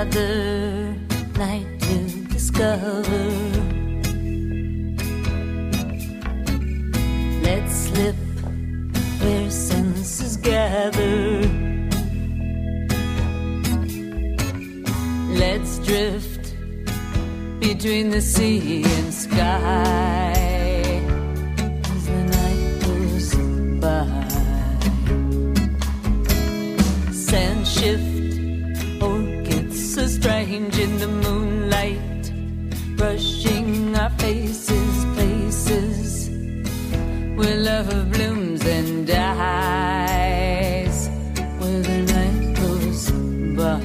another night to discover. Let's slip where senses gather. Let's drift between the sea and sky as the night goes by. Sand shift, orchids so strange in the moonlight, brushing our faces, places where love blooms and dies, where the night goes by.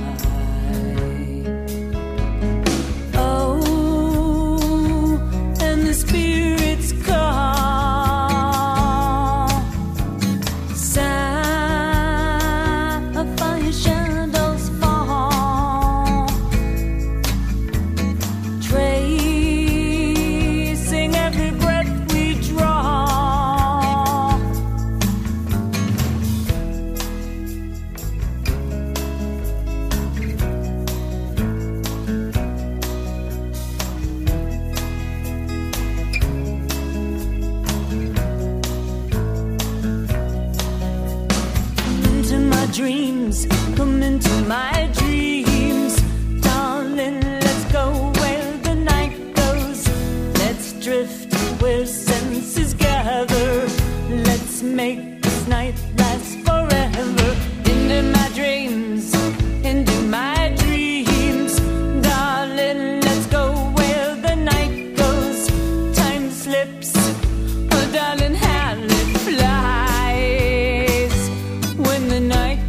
Dreams, come into my dreams, darling, let's go where the night goes. Let's drift where senses gather. Let's make this night last forever. Into my dreams, into my dreams, darling, let's go where the night goes. Time slips, oh darling, how it flies when the night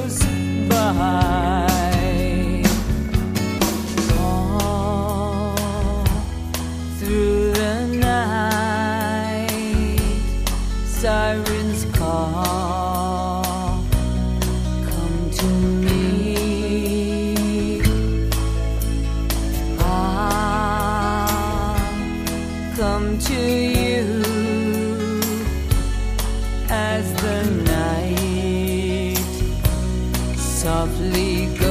through the night, sirens call, come to me. I'll come to you as the night softly goes.